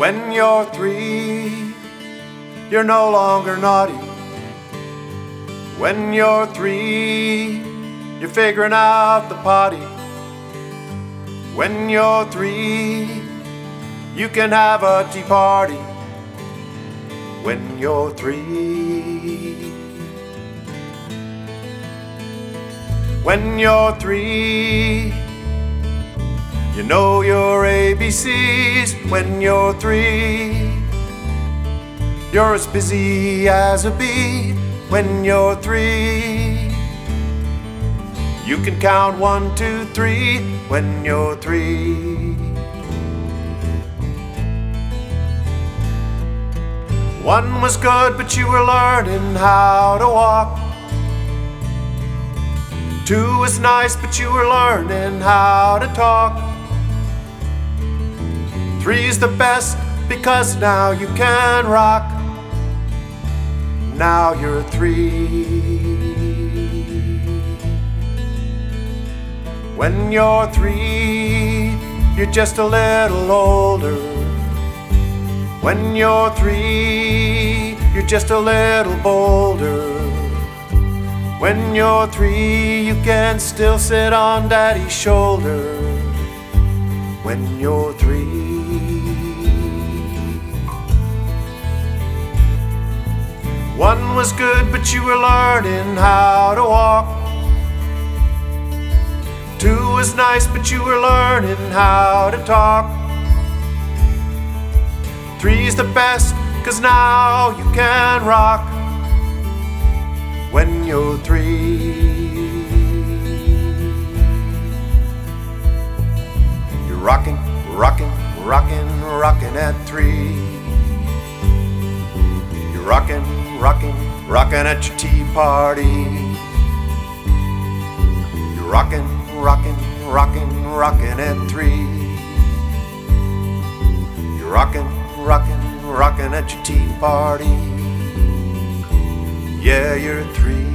When you're 3, you're no longer naughty. When you're 3, you're figuring out the potty. When you're 3, you can have a tea party. When you're 3. When you're 3, you know your ABCs. When you're 3, you're as busy as a bee. When you're 3, you can count 1, 2, 3. When you're 3. 1 was good, but you were learning how to walk. 2 was nice, but you were learning how to talk. 3's the best because now you can rock. Now you're 3. When you're 3, you're just a little older. When you're 3, you're just a little bolder. When you're 3, you can still sit on Daddy's shoulder. When you're 3. 1 was good, but you were learning how to walk. 2 was nice, but you were learning how to talk. 3's the best, 'cause now you can rock. When you're 3. You're rocking, rocking, rocking, rocking at 3. You're rocking, rocking, rocking at your tea party. You're rocking, rocking, rocking, rocking at 3. You're rocking, rocking, rocking at your tea party. Yeah, you're 3.